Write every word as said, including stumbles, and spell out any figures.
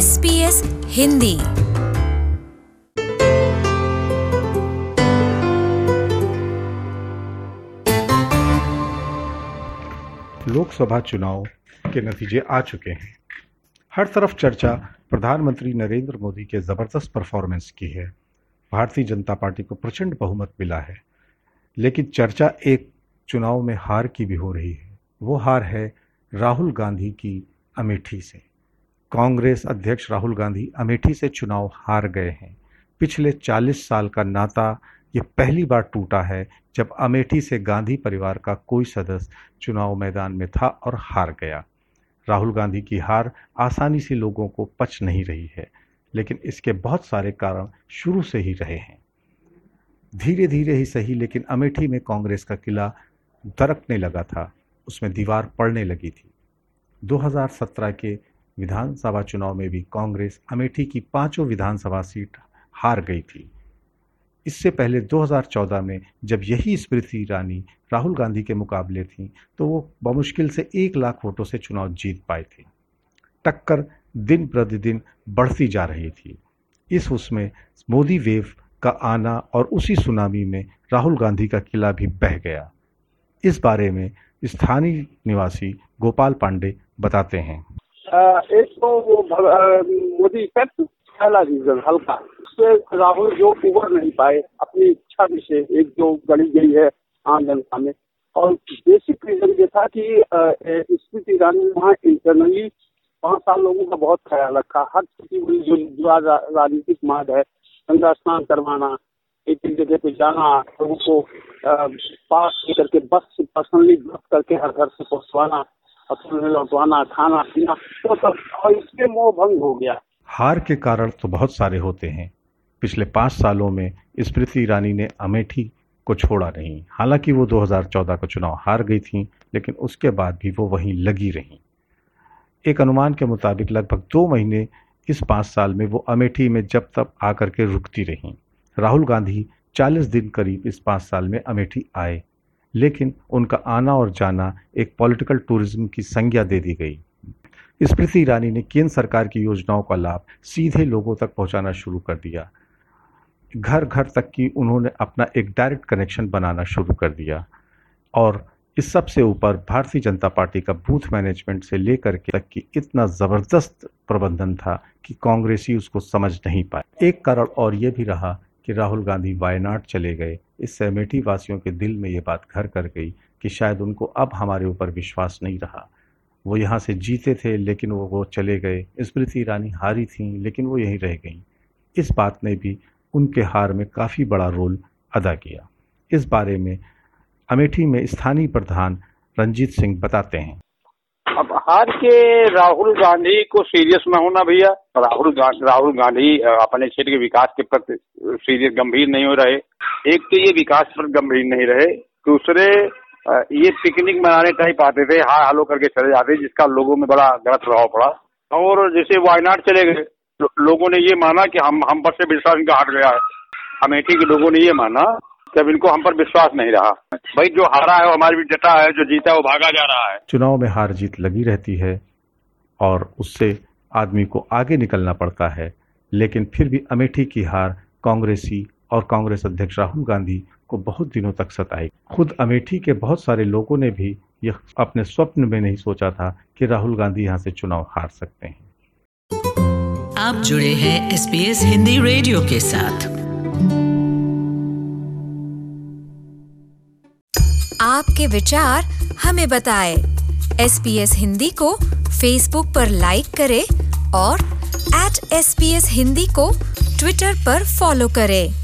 S B S Hindi. Lok Sabha चुनाव के नतीजे आ चुके हैं। हर तरफ चर्चा प्रधानमंत्री नरेंद्र मोदी के जबरदस्त परफॉर्मेंस की है। भारतीय जनता पार्टी को प्रचंड बहुमत मिला है, लेकिन चर्चा एक चुनाव में हार की भी हो रही है। वो हार है राहुल गांधी की अमेठी से। कांग्रेस अध्यक्ष राहुल गांधी अमेठी से चुनाव हार गए हैं। पिछले चालीस साल का नाता ये पहली बार टूटा है जब अमेठी से गांधी परिवार का कोई सदस्य चुनाव मैदान में था और हार गया। राहुल गांधी की हार आसानी से लोगों को पच नहीं रही है, लेकिन इसके बहुत सारे कारण शुरू से ही रहे हैं। धीरे धीरे ही सही, लेकिन अमेठी में कांग्रेस का किला दरकने लगा था, उसमें दीवार पड़ने लगी थी। दो हज़ार सत्रह के विधानसभा चुनाव में भी कांग्रेस अमेठी की पांचों विधानसभा सीट हार गई थी। इससे पहले दो हज़ार चौदह में जब यही स्मृति ईरानी राहुल गांधी के मुकाबले थीं, तो वो बमुश्किल से एक लाख वोटों से चुनाव जीत पाई थी। टक्कर दिन प्रतिदिन बढ़ती जा रही थी। इस उसमें मोदी वेव का आना और उसी सुनामी में राहुल गांधी का किला भी बह गया। इस बारे में स्थानीय निवासी गोपाल पांडे बताते हैं। एक तो वो मोदी इफेक्ट, पहला रीजन हल्का, उससे राहुल जो उबर नहीं पाए अपनी इच्छा से, एक जो गड़ी गई है आम जनता में। और बेसिक रीजन ये था कि स्मृति ईरानी ने वहाँ इंटरनली पाँच साल लोगों का बहुत ख्याल रखा। हर किसी को जो, जो आज राजनीतिक मार्ग है, गंगा स्नान करवाना, एक एक जगह पे जाना, लोगों को पास करके बस से पर्सनली बस करके हर घर से पहुँचवाना, लौटवाना, खाना पीना, तो सब, और इसके मोह भंग हो गया। हार के कारण तो बहुत सारे होते हैं। पिछले पाँच सालों में स्मृति ईरानी ने अमेठी को छोड़ा नहीं। हालांकि वो दो हज़ार चौदह का चुनाव हार गई थी, लेकिन उसके बाद भी वो वहीं लगी रहीं। एक अनुमान के मुताबिक लगभग दो महीने इस पाँच साल में वो अमेठी में जब तब आकर के रुकती रहीं। राहुल गांधी चालीस दिन करीब इस पाँच साल में अमेठी आए, लेकिन उनका आना और जाना एक पॉलिटिकल टूरिज्म की संज्ञा दे दी गई। स्मृति ईरानी ने केंद्र सरकार की योजनाओं का लाभ सीधे लोगों तक पहुंचाना शुरू कर दिया। घर घर तक की उन्होंने अपना एक डायरेक्ट कनेक्शन बनाना शुरू कर दिया। और इस सब से ऊपर भारतीय जनता पार्टी का बूथ मैनेजमेंट से लेकर के तक की इतना ज़बरदस्त प्रबंधन था कि कांग्रेसी उसको समझ नहीं पाए। एक कारण और ये भी रहा कि राहुल गांधी वायनाड चले गए। इससे अमेठी वासियों के दिल में ये बात घर कर गई कि शायद उनको अब हमारे ऊपर विश्वास नहीं रहा। वो यहाँ से जीते थे, लेकिन वो वो चले गए। स्मृति ईरानी हारी थी, लेकिन वो यहीं रह गई। इस बात ने भी उनके हार में काफ़ी बड़ा रोल अदा किया। इस बारे में अमेठी में स्थानीय प्रधान रंजीत सिंह बताते हैं। अब हार के राहुल गांधी को सीरियस में होना भैया। राहुल गा, राहुल गांधी अपने क्षेत्र के विकास के प्रति सीरियस गंभीर नहीं हो रहे। एक तो ये विकास पर गंभीर नहीं रहे, दूसरे ये पिकनिक मनाने टाइप आते थे, हाँ हालो करके चले जाते, जिसका लोगों में बड़ा गलत प्रभाव पड़ा। और जैसे वायनाड चले गए, लोगों ने ये माना कि हम हम पर से विश्वास इनका हट गया है। अमेठी के लोगों ने ये माना कि अब इनको हम पर विश्वास नहीं रहा। भाई जो हारा है वो हमारी भी जटा है, जो जीता है वो भागा जा रहा है। चुनाव में हार जीत लगी रहती है और उससे आदमी को आगे निकलना पड़ता है, लेकिन फिर भी अमेठी की हार कांग्रेसी और कांग्रेस अध्यक्ष राहुल गांधी को बहुत दिनों तक सताई। खुद अमेठी के बहुत सारे लोगों ने भी यह अपने स्वप्न में नहीं सोचा था कि राहुल गांधी यहाँ से चुनाव हार सकते हैं। आप जुड़े हैं S B S Hindi radio के साथ। आपके विचार हमें बताएं। एस बी एस हिंदी को फेसबुक पर लाइक करें और at S B S Hindi को ट्विटर पर फॉलो करें।